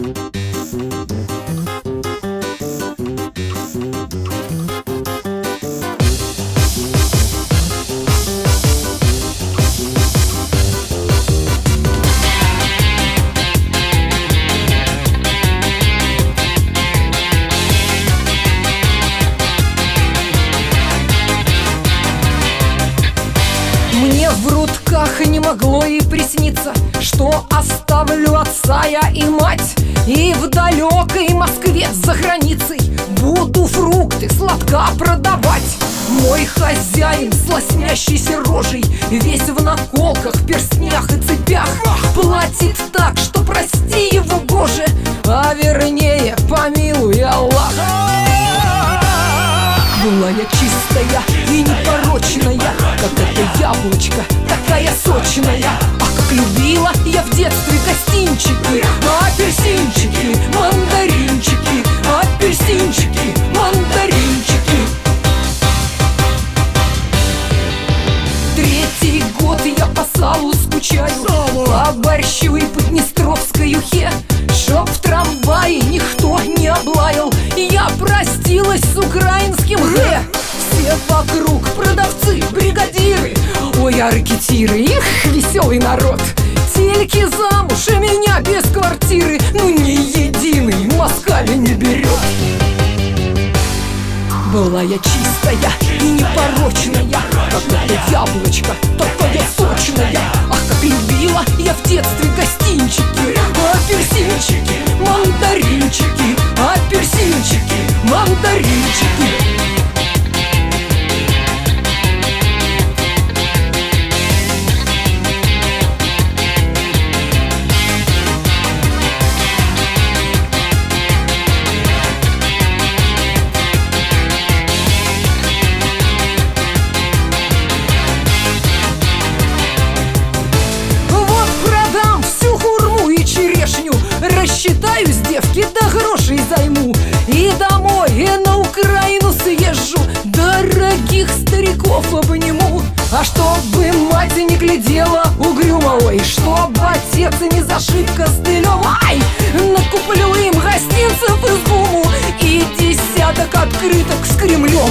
Мне в рудках не могло и присниться, что оставлю отца я и мать, и в далекой Москве за границей буду фрукты сладка продавать. Мой хозяин с лоснящейся рожей, весь в наколках, перстнях и цепях, платит так, что прости его, Боже, а вернее помилуй, Аллах. Была я чистая и непорочная, как это яблочко, такая сочная. Ах, как любила я в детстве гостинчики, апельсинчики, мандаринчики, апельсинчики, мандаринчики. Третий год я по салу скучаю, по борщу и поднестровской ухе. Чтоб в трамвае никто не облаял, я простилась с украинским «г». Все вокруг продавцы, бригадиры, ой, а ракетиры, их веселый народ. Тельки замуж, и меня без квартиры, ну ни единый москаля не берет. Была я чистая и непорочная, как это яблочко, такая сочная. Ах, как любила я в детстве гостинчики, апельсинчики, мандаринчики, апельсинчики, мандаринчики. Рассчитаюсь, девки, да грошей займу, и домой, и на Украину съезжу, дорогих стариков обниму. А чтобы мать не глядела угрюмо, ой, чтоб отец не зашиб костылем, ай, накуплю им гостинцев из гуму и десяток открыток с Кремлем.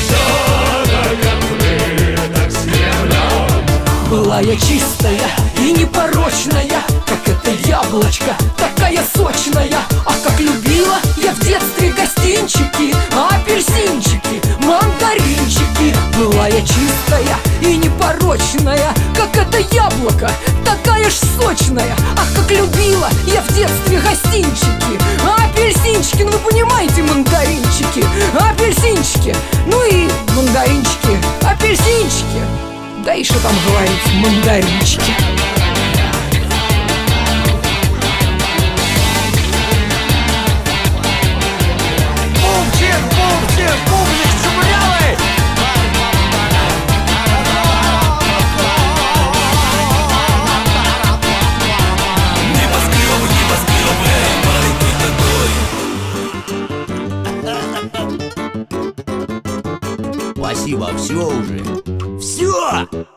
Была я чистая и непорочная, как это яблочко, такая сочная. Ах, как любила я в детстве гостинчики, апельсинчики, мандаринчики. Была я чистая и непорочная, как это яблоко, такая ж сочная. Ах, как любила я в детстве гостинчики, апельсинчики, ну вы понимаете, мандаринчики, апельсинчики, ну и мандаринчики, апельсинчики. Да и что там говорить, мандаринчики. Бумчик, бумчик, бумчик шумлявый. Небоскребы, маленький такой. Спасибо, все уже. Все!